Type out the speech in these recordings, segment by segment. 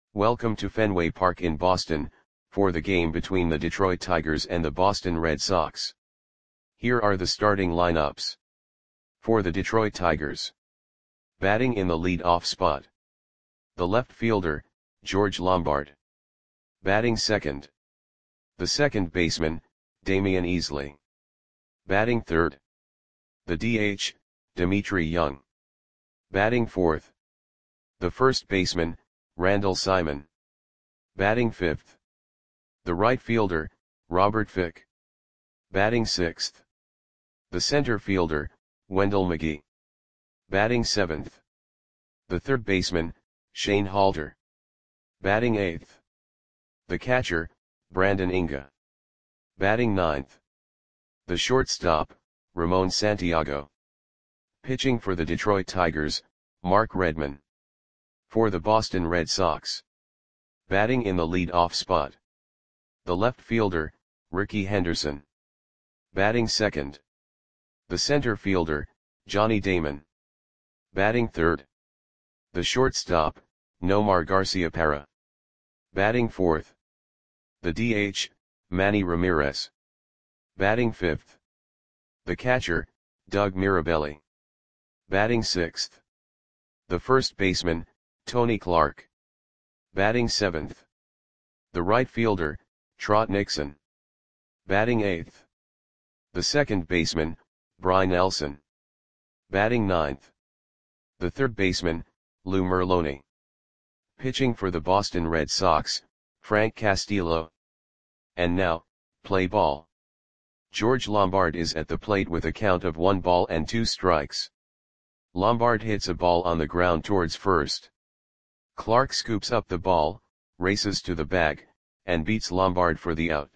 Welcome to Fenway Park in Boston, for the game between the Detroit Tigers and the Boston Red Sox. Here are the starting lineups. For the Detroit Tigers. Batting in the lead-off spot. The left fielder, George Lombard. Batting second. The second baseman, Damion Easley. Batting third. The DH, Dmitri Young. Batting fourth. The first baseman, Randall Simon. Batting fifth. The right fielder, Robert Fick. Batting sixth. The center fielder, Wendell McGee. Batting seventh. The third baseman, Shane Halter. Batting eighth. The catcher, Brandon Inga. Batting ninth. The shortstop, Ramon Santiago. Pitching for the Detroit Tigers, Mark Redman. For the Boston Red Sox. Batting in the lead-off spot. The left fielder, Rickey Henderson. Batting second. The center fielder, Johnny Damon. Batting third. The shortstop, Nomar Garciaparra. Batting fourth. The DH, Manny Ramirez. Batting fifth. The catcher, Doug Mirabelli. Batting sixth. The first baseman, Tony Clark. Batting seventh. The right fielder, Trot Nixon. Batting eighth. The second baseman, Brian Nelson. Batting ninth. The third baseman, Lou Merloni. Pitching for the Boston Red Sox, Frank Castillo. And now, play ball. George Lombard is at the plate with a count of 1 ball and 2 strikes. Lombard hits a ball on the ground towards first. Clark scoops up the ball, races to the bag, and beats Lombard for the out.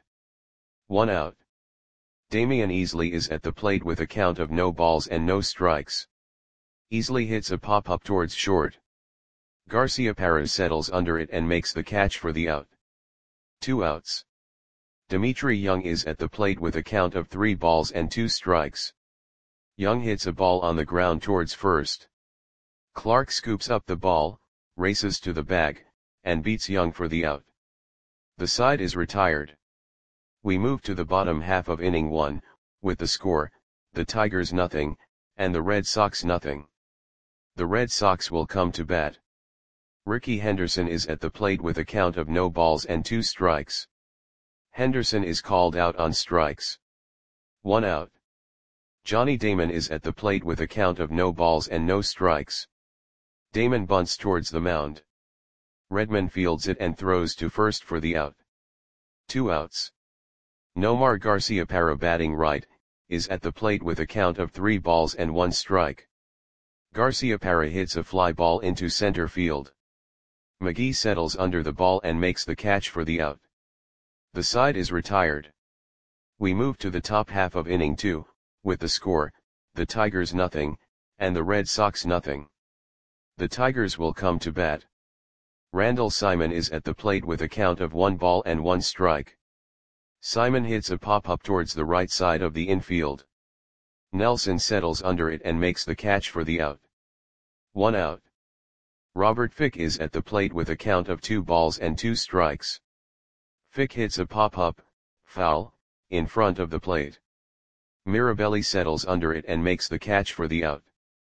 1 out. Damion Easley is at the plate with a count of no balls and no strikes. Easley hits a pop-up towards short. Garciaparra settles under it and makes the catch for the out. 2 outs. Dmitri Young is at the plate with a count of 3 balls and 2 strikes. Young hits a ball on the ground towards first. Clark scoops up the ball, races to the bag, and beats Young for the out. The side is retired. We move to the bottom half of inning 1, with the score, the Tigers 0, and the Red Sox 0. The Red Sox will come to bat. Rickey Henderson is at the plate with a count of no balls and 2 strikes. Henderson is called out on strikes. 1 out. Johnny Damon is at the plate with a count of no balls and no strikes. Damon bunts towards the mound. Redman fields it and throws to first for the out. 2 outs. Nomar Garciaparra, batting right, is at the plate with a count of 3 balls and 1 strike. Garciaparra hits a fly ball into center field. McGee settles under the ball and makes the catch for the out. The side is retired. We move to the top half of inning 2, with the score, the Tigers 0, and the Red Sox 0. The Tigers will come to bat. Randall Simon is at the plate with a count of 1 ball and 1 strike. Simon hits a pop-up towards the right side of the infield. Nelson settles under it and makes the catch for the out. 1 out. Robert Fick is at the plate with a count of 2 balls and 2 strikes. Fick hits a pop-up, foul, in front of the plate. Mirabelli settles under it and makes the catch for the out.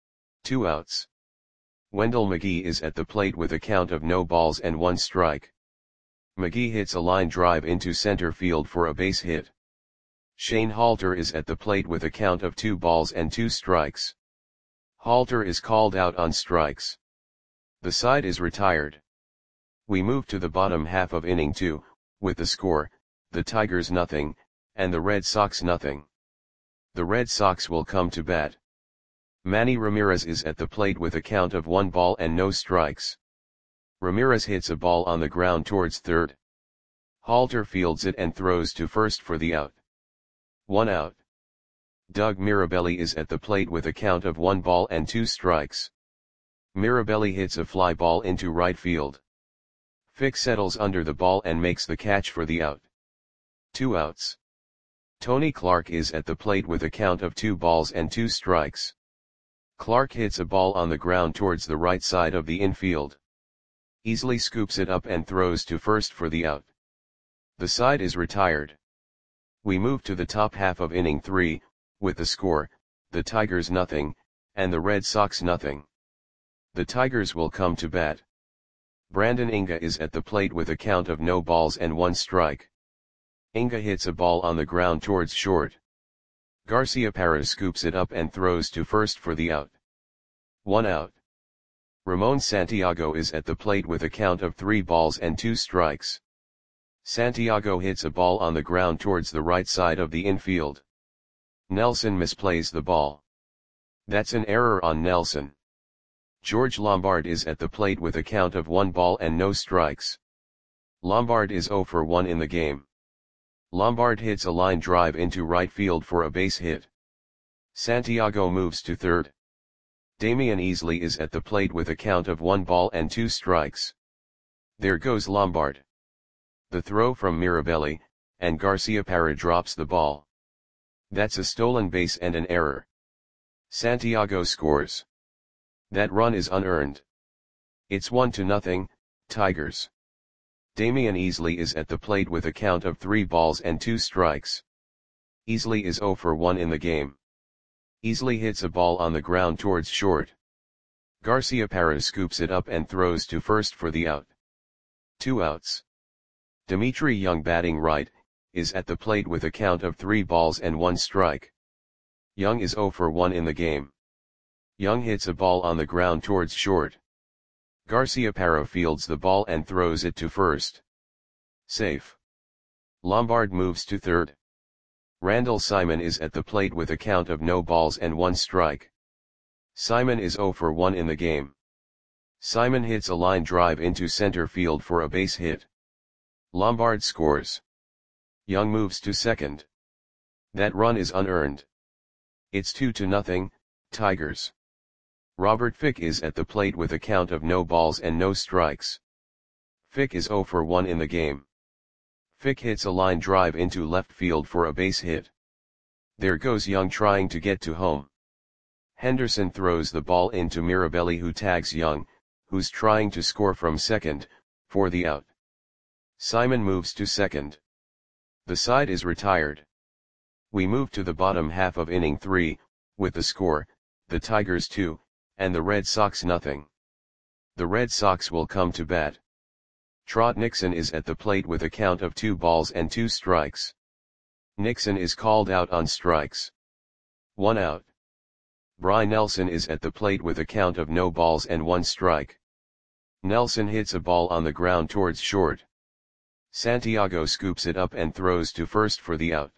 2 outs. Wendell McGee is at the plate with a count of no balls and 1 strike. McGee hits a line drive into center field for a base hit. Shane Halter is at the plate with a count of 2 balls and 2 strikes. Halter is called out on strikes. The side is retired. We move to the bottom half of inning 2, with the score, the Tigers 0, and the Red Sox 0. The Red Sox will come to bat. Manny Ramirez is at the plate with a count of 1 ball and no strikes. Ramirez hits a ball on the ground towards third. Halter fields it and throws to first for the out. 1 out. Doug Mirabelli is at the plate with a count of 1 ball and 2 strikes. Mirabelli hits a fly ball into right field. Fick settles under the ball and makes the catch for the out. 2 outs. Tony Clark is at the plate with a count of 2 balls and 2 strikes. Clark hits a ball on the ground towards the right side of the infield. Easily scoops it up and throws to first for the out. The side is retired. We move to the top half of inning 3, with the score, the Tigers nothing, and the Red Sox nothing. The Tigers will come to bat. Brandon Inga is at the plate with a count of no balls and 1 strike. Inga hits a ball on the ground towards short. Garciaparra scoops it up and throws to first for the out. 1 out. Ramon Santiago is at the plate with a count of 3 balls and 2 strikes. Santiago hits a ball on the ground towards the right side of the infield. Nelson misplays the ball. That's an error on Nelson. George Lombard is at the plate with a count of 1 ball and no strikes. Lombard is 0 for 1 in the game. Lombard hits a line drive into right field for a base hit. Santiago moves to third. Damian Easley is at the plate with a count of 1 ball and 2 strikes. There goes Lombard. The throw from Mirabelli, and Garciaparra drops the ball. That's a stolen base and an error. Santiago scores. That run is unearned. It's 1-0, Tigers. Damian Easley is at the plate with a count of 3 balls and 2 strikes. Easley is 0 for 1 in the game. Easley hits a ball on the ground towards short. Garciaparra scoops it up and throws to first for the out. 2 outs. Dimitri Young, batting right, is at the plate with a count of 3 balls and 1 strike. Young is 0 for 1 in the game. Young hits a ball on the ground towards short. Garciaparra fields the ball and throws it to first. Safe. Lombard moves to third. Randall Simon is at the plate with a count of no balls and 1 strike. Simon is 0 for 1 in the game. Simon hits a line drive into center field for a base hit. Lombard scores. Young moves to second. That run is unearned. It's 2-0, Tigers. Robert Fick is at the plate with a count of no balls and no strikes. Fick is 0 for 1 in the game. Fick hits a line drive into left field for a base hit. There goes Young trying to get to home. Henderson throws the ball into Mirabelli, who tags Young, who's trying to score from second, for the out. Simon moves to second. The side is retired. We move to the bottom half of inning 3, with the score, the Tigers 2, and the Red Sox nothing. The Red Sox will come to bat. Trot Nixon is at the plate with a count of 2 balls and 2 strikes. Nixon is called out on strikes. 1 out. Bry Nelson is at the plate with a count of no balls and 1 strike. Nelson hits a ball on the ground towards short. Santiago scoops it up and throws to first for the out.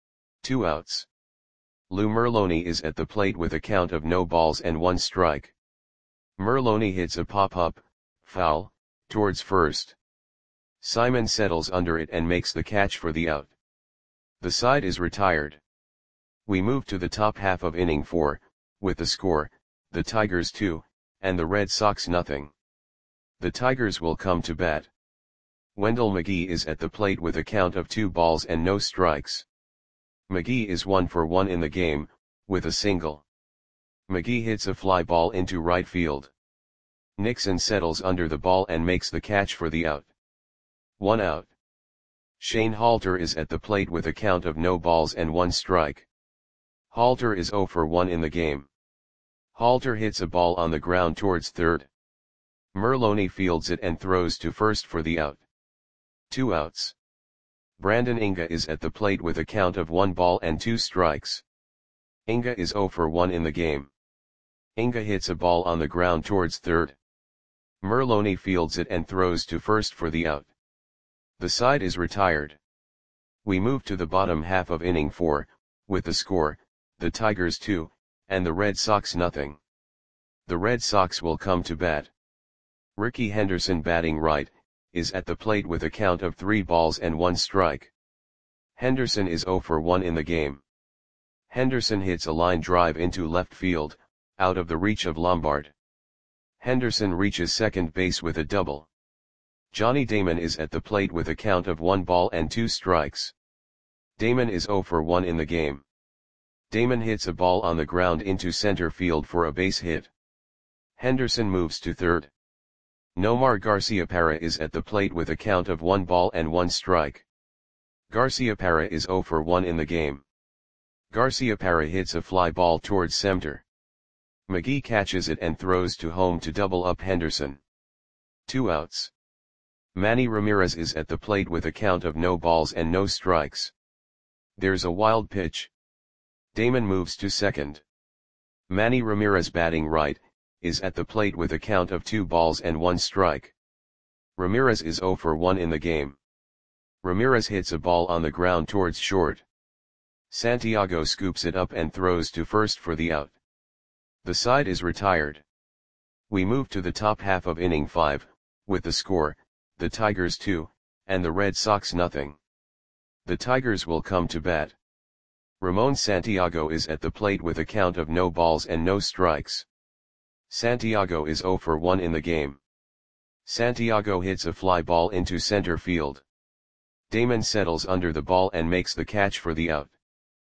2 outs. Lou Merloni is at the plate with a count of no balls and 1 strike. Merloni hits a pop-up, foul, towards first. Simon settles under it and makes the catch for the out. The side is retired. We move to the top half of inning 4, with the score, the Tigers 2, and the Red Sox nothing. The Tigers will come to bat. Wendell McGee is at the plate with a count of 2 balls and no strikes. McGee is 1 for 1 in the game, with a single. McGee hits a fly ball into right field. Nixon settles under the ball and makes the catch for the out. 1 out. Shane Halter is at the plate with a count of no balls and 1 strike. Halter is 0 for 1 in the game. Halter hits a ball on the ground towards third. Merloni fields it and throws to first for the out. 2 outs. Brandon Inga is at the plate with a count of 1 ball and 2 strikes. Inga is 0 for 1 in the game. Inga hits a ball on the ground towards third. Merloni fields it and throws to first for the out. The side is retired. We move to the bottom half of inning 4, with the score, the Tigers 2, and the Red Sox nothing. The Red Sox will come to bat. Ricky Henderson, batting right, is at the plate with a count of 3 balls and 1 strike. Henderson is 0 for 1 in the game. Henderson hits a line drive into left field, out of the reach of Lombard. Henderson reaches second base with a double. Johnny Damon is at the plate with a count of 1 ball and 2 strikes. Damon is 0 for 1 in the game. Damon hits a ball on the ground into center field for a base hit. Henderson moves to third. Nomar Garciaparra is at the plate with a count of 1 ball and 1 strike. Garciaparra is 0 for 1 in the game. Garciaparra hits a fly ball towards center. McGee catches it and throws to home to double up Henderson. 2 outs. Manny Ramirez is at the plate with a count of no balls and no strikes. There's a wild pitch. Damon moves to second. Manny Ramirez, batting right, is at the plate with a count of 2 balls and 1 strike. Ramirez is 0 for 1 in the game. Ramirez hits a ball on the ground towards short. Santiago scoops it up and throws to first for the out. The side is retired. We move to the top half of inning 5, with the score, the Tigers 2, and the Red Sox nothing. The Tigers will come to bat. Ramon Santiago is at the plate with a count of no balls and no strikes. Santiago is 0 for 1 in the game. Santiago hits a fly ball into center field. Damon settles under the ball and makes the catch for the out.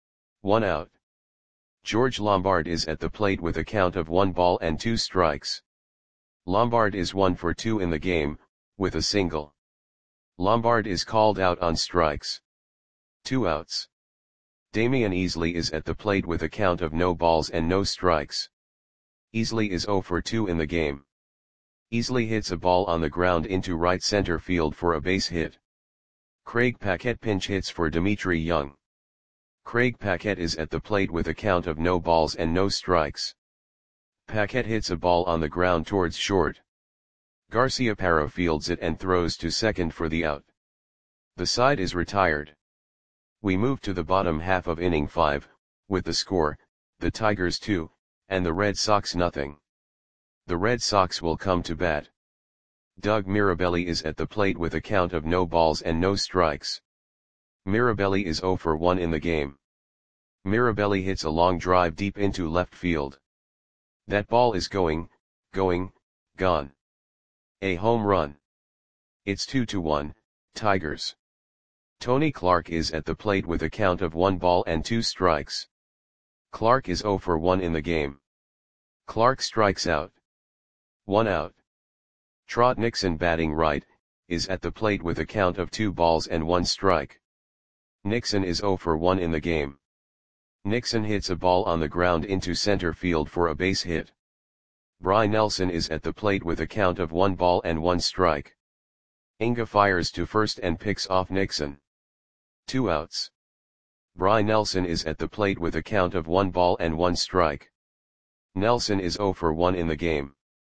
1 out. George Lombard is at the plate with a count of 1 ball and 2 strikes. Lombard is 1 for 2 in the game, with a single. Lombard is called out on strikes. 2 outs. Damian Easley is at the plate with a count of no balls and no strikes. Easley is 0 for 2 in the game. Easley hits a ball on the ground into right center field for a base hit. Craig Paquette pinch hits for Dimitri Young. Craig Paquette is at the plate with a count of no balls and no strikes. Paquette hits a ball on the ground towards short. Garciaparra fields it and throws to second for the out. The side is retired. We move to the bottom half of inning 5, with the score, the Tigers 2, and the Red Sox nothing. The Red Sox will come to bat. Doug Mirabelli is at the plate with a count of no balls and no strikes. Mirabelli is 0 for 1 in the game. Mirabelli hits a long drive deep into left field. That ball is gone. A home run. It's 2-1, Tigers. Tony Clark is at the plate with a count of 1 ball and 2 strikes. Clark is 0 for 1 in the game. Clark strikes out. 1 out. Trot Nixon, batting right, is at the plate with a count of 2 balls and 1 strike. Nixon is 0 for 1 in the game. Nixon hits a ball on the ground into center field for a base hit. Bry Nelson is at the plate with a count of 1 ball and 1 strike. Inga fires to first and picks off Nixon. 2 outs. Bry Nelson is at the plate with a count of 1 ball and 1 strike. Nelson is 0 for 1 in the game.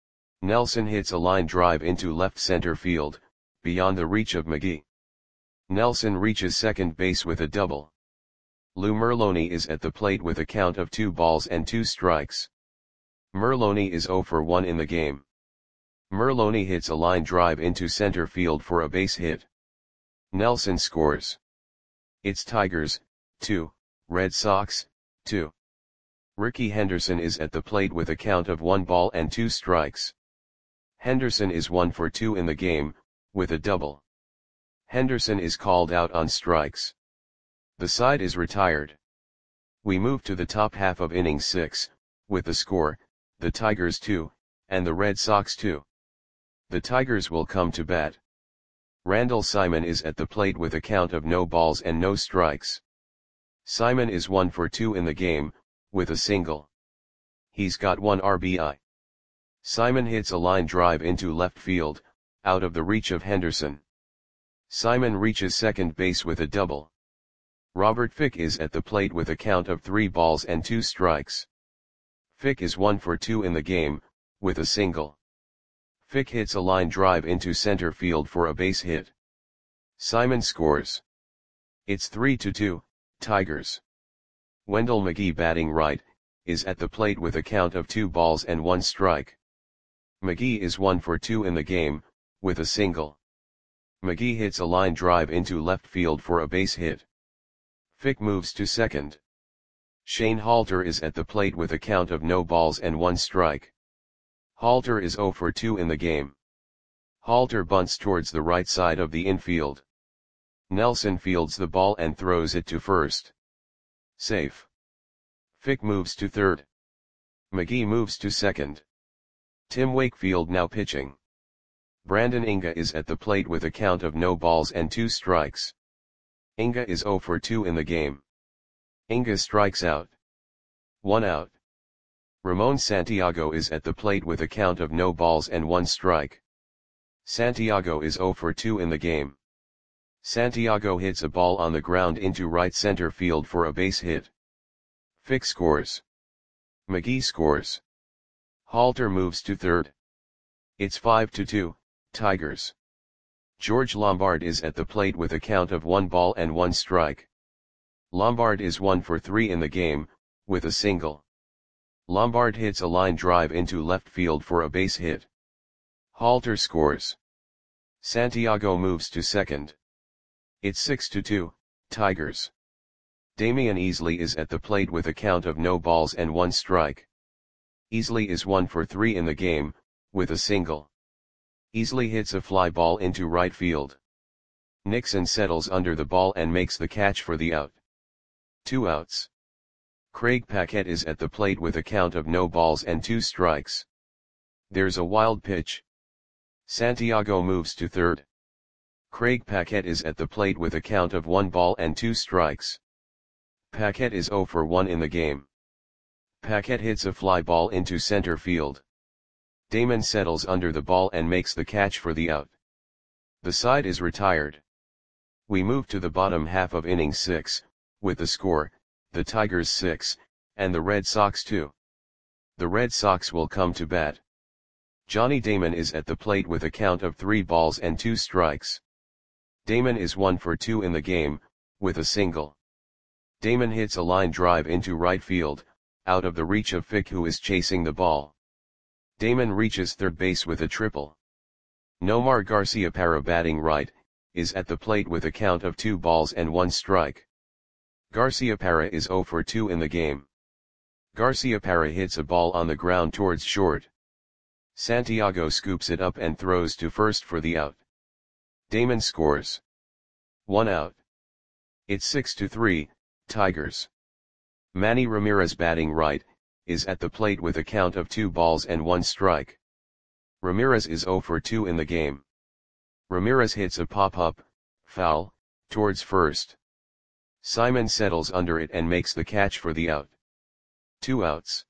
Nelson hits a line drive into left center field, beyond the reach of McGee. Nelson reaches second base with a double. Lou Merloni is at the plate with a count of 2 balls and 2 strikes. Merloni is 0 for 1 in the game. Merloni hits a line drive into center field for a base hit. Nelson scores. It's Tigers, 2, Red Sox, 2. Ricky Henderson is at the plate with a count of 1 ball and 2 strikes. Henderson is 1 for 2 in the game, with a double. Henderson is called out on strikes. The side is retired. We move to the top half of inning 6, with the score, the Tigers 2, and the Red Sox 2. The Tigers will come to bat. Randall Simon is at the plate with a count of no balls and no strikes. Simon is 1 for 2 in the game, with a single. He's got 1 RBI. Simon hits a line drive into left field, out of the reach of Henderson. Simon reaches second base with a double. Robert Fick is at the plate with a count of 3 balls and 2 strikes. Fick is 1 for 2 in the game, with a single. Fick hits a line drive into center field for a base hit. Simon scores. It's 3-2, Tigers. Wendell McGee, batting right, is at the plate with a count of 2 balls and 1 strike. McGee is 1 for 2 in the game, with a single. McGee hits a line drive into left field for a base hit. Fick moves to second. Shane Halter is at the plate with a count of no balls and 1 strike. Halter is 0 for 2 in the game. Halter bunts towards the right side of the infield. Nelson fields the ball and throws it to first. Safe. Fick moves to third. McGee moves to second. Tim Wakefield now pitching. Brandon Inga is at the plate with a count of no balls and 2 strikes. Inga is 0 for 2 in the game. Inga strikes out. 1 out. Ramon Santiago is at the plate with a count of no balls and 1 strike. Santiago is 0 for 2 in the game. Santiago hits a ball on the ground into right center field for a base hit. Fick scores. McGee scores. Halter moves to third. It's 5-2, Tigers. George Lombard is at the plate with a count of 1 ball and 1 strike. Lombard is 1 for 3 in the game, with a single. Lombard hits a line drive into left field for a base hit. Halter scores. Santiago moves to second. It's 6-2, Tigers. Damian Easley is at the plate with a count of no balls and 1 strike. Easley is 1 for 3 in the game, with a single. Easley hits a fly ball into right field. Nixon settles under the ball and makes the catch for the out. 2 outs. Craig Paquette is at the plate with a count of no balls and 2 strikes. There's a wild pitch. Santiago moves to third. Craig Paquette is at the plate with a count of 1 ball and 2 strikes. Paquette is 0 for 1 in the game. Paquette hits a fly ball into center field. Damon settles under the ball and makes the catch for the out. The side is retired. We move to the bottom half of inning 6, with the score, the Tigers 6, and the Red Sox 2. The Red Sox will come to bat. Johnny Damon is at the plate with a count of 3 balls and 2 strikes. Damon is 1 for 2 in the game, with a single. Damon hits a line drive into right field, out of the reach of Fick, who is chasing the ball. Damon reaches third base with a triple. Nomar Garciaparra, batting right, is at the plate with a count of 2 balls and 1 strike. Garciaparra is 0 for 2 in the game. Garciaparra hits a ball on the ground towards short. Santiago scoops it up and throws to first for the out. Damon scores. 1 out. It's 6-3, Tigers. Manny Ramirez, batting right, is at the plate with a count of 2 balls and 1 strike. Ramirez is 0 for 2 in the game. Ramirez hits a pop-up, foul, towards first. Simon settles under it and makes the catch for the out. 2 outs.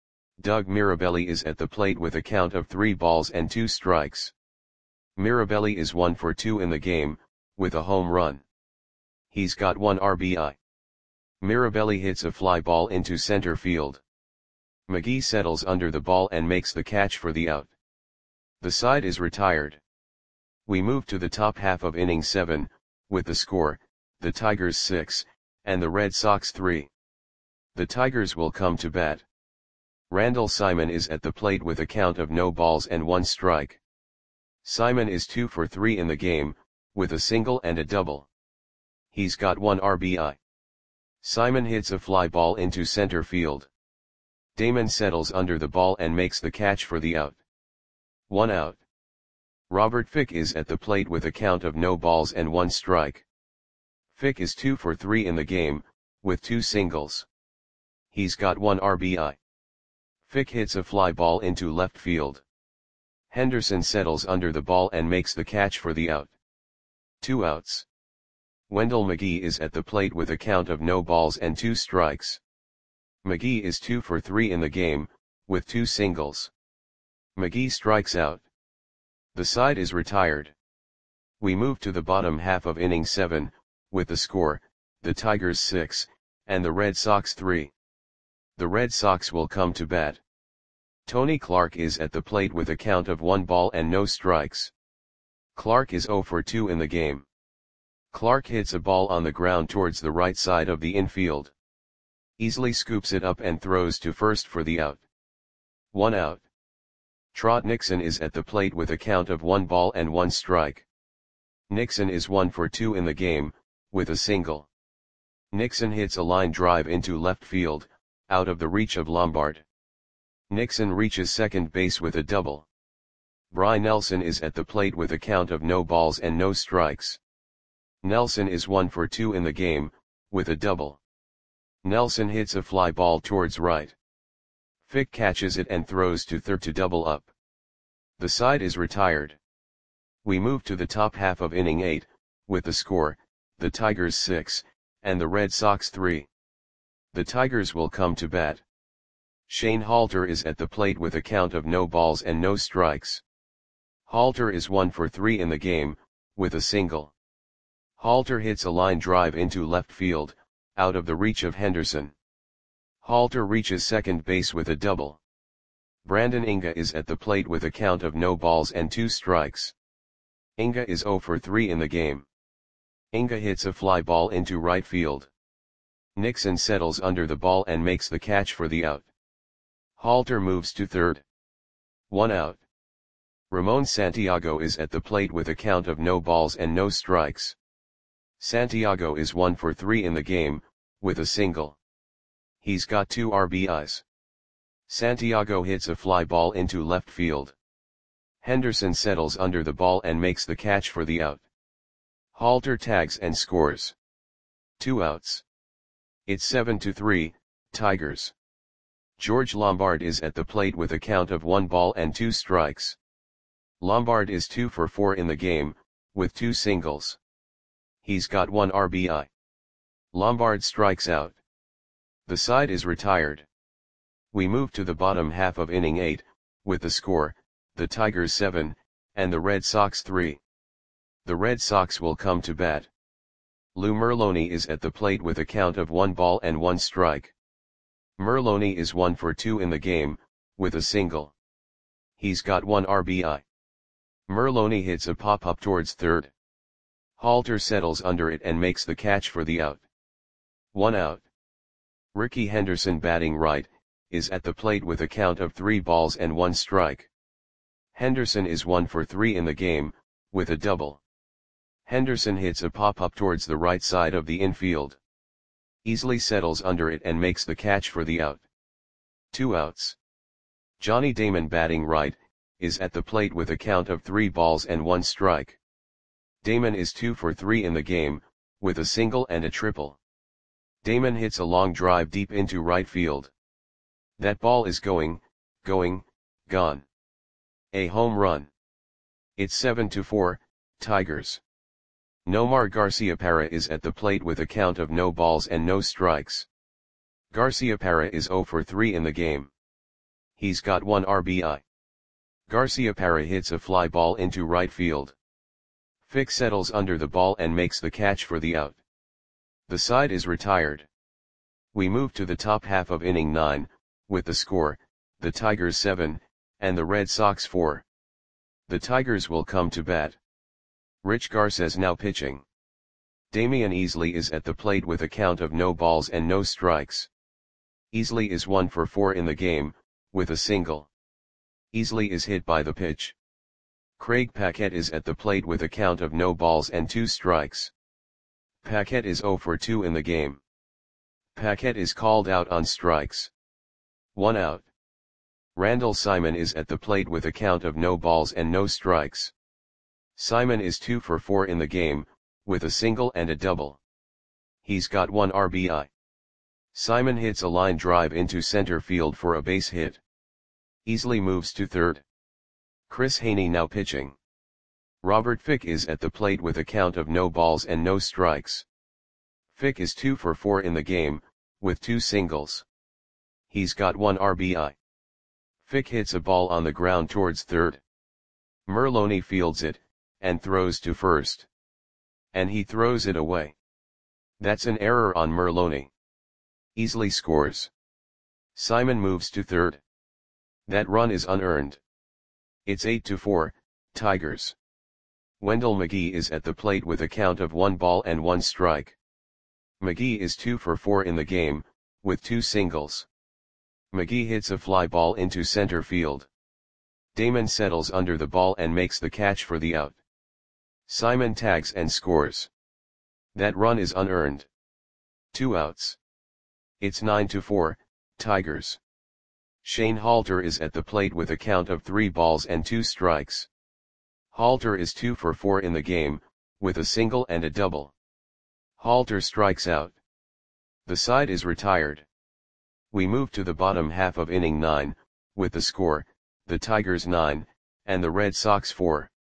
Doug Mirabelli is at the plate with a count of 3 balls and 2 strikes. Mirabelli is 1 for 2 in the game, with a home run. He's got 1 RBI. Mirabelli hits a fly ball into center field. McGee settles under the ball and makes the catch for the out. The side is retired. We move to the top half of inning 7, with the score, the Tigers 6, and the Red Sox 3. The Tigers will come to bat. Randall Simon is at the plate with a count of no balls and 1 strike. Simon is 2 for 3 in the game, with a single and a double. He's got 1 RBI. Simon hits a fly ball into center field. Damon settles under the ball and makes the catch for the out. 1 out. Robert Fick is at the plate with a count of no balls and 1 strike. Fick is 2 for 3 in the game, with 2 singles. He's got 1 RBI. Fick hits a fly ball into left field. Henderson settles under the ball and makes the catch for the out. 2 outs. Wendell McGee is at the plate with a count of no balls and 2 strikes. McGee is 2 for 3 in the game, with 2 singles. McGee strikes out. The side is retired. We move to the bottom half of inning 7, with the score, the Tigers 6, and the Red Sox 3. The Red Sox will come to bat. Tony Clark is at the plate with a count of 1 ball and no strikes. Clark is 0 for 2 in the game. Clark hits a ball on the ground towards the right side of the infield. Easley scoops it up and throws to first for the out. 1 out. Trot Nixon is at the plate with a count of 1 ball and 1 strike. Nixon is 1 for 2 in the game, with a single. Nixon hits a line drive into left field, out of the reach of Lombard. Nixon reaches second base with a double. Bry Nelson is at the plate with a count of no balls and no strikes. Nelson is 1 for 2 in the game, with a double. Nelson hits a fly ball towards right. Fick catches it and throws to third to double up. The side is retired. We move to the top half of inning 8, with the score, the Tigers 6, and the Red Sox 3. The Tigers will come to bat. Shane Halter is at the plate with a count of no balls and no strikes. Halter is 1 for 3 in the game, with a single. Halter hits a line drive into left field, out of the reach of Henderson. Halter reaches second base with a double. Brandon Inga is at the plate with a count of no balls and 2 strikes. Inga is 0 for 3 in the game. Inga hits a fly ball into right field. Nixon settles under the ball and makes the catch for the out. Halter moves to third. 1 out. Ramon Santiago is at the plate with a count of no balls and no strikes. Santiago is 1 for 3 in the game, with a single. He's got 2 RBIs. Santiago hits a fly ball into left field. Henderson settles under the ball and makes the catch for the out. Halter tags and scores. 2 outs. It's 7-3, Tigers. George Lombard is at the plate with a count of 1 ball and 2 strikes. Lombard is 2 for 4 in the game, with 2 singles. He's got 1 RBI. Lombard strikes out. The side is retired. We move to the bottom half of inning 8, with the score, the Tigers 7, and the Red Sox 3. The Red Sox will come to bat. Lou Merloni is at the plate with a count of 1 ball and 1 strike. Merloni is 1 for 2 in the game, with a single. He's got 1 RBI. Merloni hits a pop-up towards third. Halter settles under it and makes the catch for the out. 1 out. Ricky Henderson, batting right, is at the plate with a count of 3 balls and 1 strike. Henderson is 1 for 3 in the game, with a double. Henderson hits a pop-up towards the right side of the infield. Easily settles under it and makes the catch for the out. 2 outs. Johnny Damon, batting right, is at the plate with a count of 3 balls and 1 strike. Damon is 2 for 3 in the game, with a single and a triple. Damon hits a long drive deep into right field. That ball is gone. A home run. It's 7-4, Tigers. Nomar Garciaparra is at the plate with a count of no balls and no strikes. Garciaparra is 0 for 3 in the game. He's got 1 RBI. Garciaparra hits a fly ball into right field. Fick settles under the ball and makes the catch for the out. The side is retired. We move to the top half of inning 9, with the score, the Tigers 7, and the Red Sox 4. The Tigers will come to bat. Rich Garces now pitching. Damian Easley is at the plate with a count of no balls and no strikes. Easley is 1 for 4 in the game, with a single. Easley is hit by the pitch. Craig Paquette is at the plate with a count of no balls and 2 strikes. Paquette is 0 for 2 in the game. Paquette is called out on strikes. 1 out. Randall Simon is at the plate with a count of no balls and no strikes. Simon is 2 for 4 in the game, with a single and a double. He's got 1 RBI. Simon hits a line drive into center field for a base hit. Easley moves to third. Chris Haney now pitching. Robert Fick is at the plate with a count of no balls and no strikes. Fick is 2 for 4 in the game, with 2 singles. He's got 1 RBI. Fick hits a ball on the ground towards third. Merloni fields it, and throws to first. And he throws it away. That's an error on Merloni. Easley scores. Simon moves to third. That run is unearned. It's 8-4, Tigers. Wendell McGee is at the plate with a count of 1 ball and 1 strike. McGee is 2 for 4 in the game, with 2 singles. McGee hits a fly ball into center field. Damon settles under the ball and makes the catch for the out. Simon tags and scores. That run is unearned. 2 outs. It's 9-4, Tigers. Shane Halter is at the plate with a count of 3 balls and 2 strikes. Halter is 2 for 4 in the game, with a single and a double. Halter strikes out. The side is retired. We move to the bottom half of inning 9, with the score, the Tigers 9, and the Red Sox 4.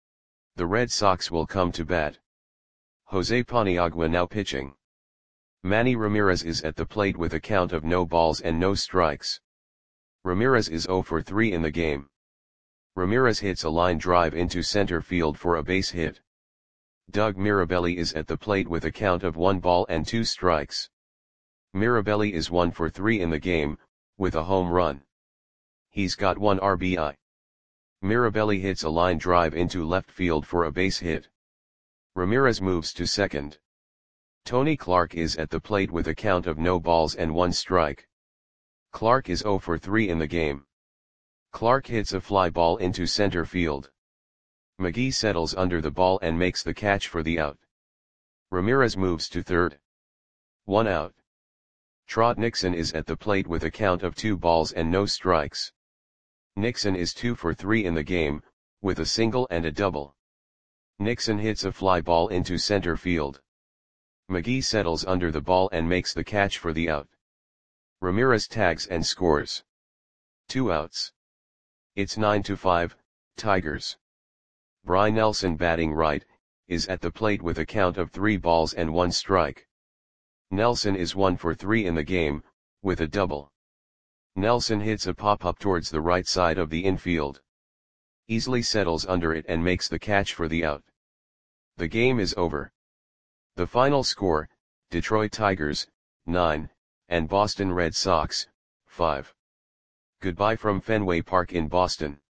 The Red Sox will come to bat. Jose Paniagua now pitching. Manny Ramirez is at the plate with a count of no balls and no strikes. Ramirez is 0 for 3 in the game. Ramirez hits a line drive into center field for a base hit. Doug Mirabelli is at the plate with a count of 1 ball and 2 strikes. Mirabelli is 1 for 3 in the game, with a home run. He's got 1 RBI. Mirabelli hits a line drive into left field for a base hit. Ramirez moves to second. Tony Clark is at the plate with a count of no balls and 1 strike. Clark is 0 for 3 in the game. Clark hits a fly ball into center field. McGee settles under the ball and makes the catch for the out. Ramirez moves to third. 1 out. Trot Nixon is at the plate with a count of 2 balls and no strikes. Nixon is 2 for 3 in the game, with a single and a double. Nixon hits a fly ball into center field. McGee settles under the ball and makes the catch for the out. Ramirez tags and scores. 2 outs. It's 9-5, Tigers. Bry Nelson batting right, is at the plate with a count of 3 balls and 1 strike. Nelson is 1 for 3 in the game, with a double. Nelson hits a pop-up towards the right side of the infield. Easily settles under it and makes the catch for the out. The game is over. The final score, Detroit Tigers, 9, and Boston Red Sox, 5. Goodbye from Fenway Park in Boston.